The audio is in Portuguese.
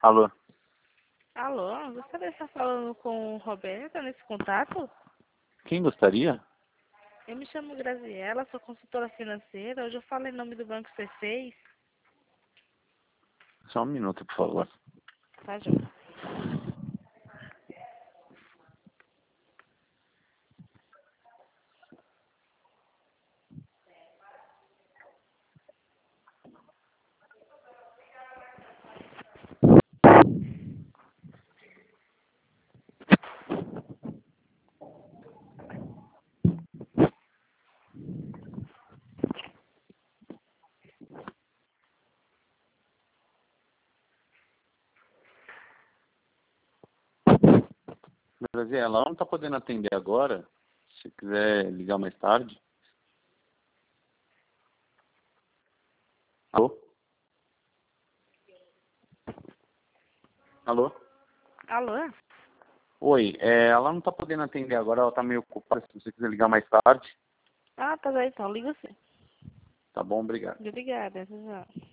Alô? Alô, gostaria de estar falando com o Roberto nesse contato? Quem gostaria? Eu me chamo Graziela, sou consultora financeira. Hoje eu falo em nome do Banco C6. Só um minuto, por favor. Tá, joia. Graziela, ela não está podendo atender agora. Se quiser ligar mais tarde. Alô? Alô? Alô? Oi, ela não está podendo atender agora, ela está meio ocupada. Se você quiser ligar mais tarde, Ah, tá bem, então. Liga sim. tá bom, obrigado. Obrigada. Tchau.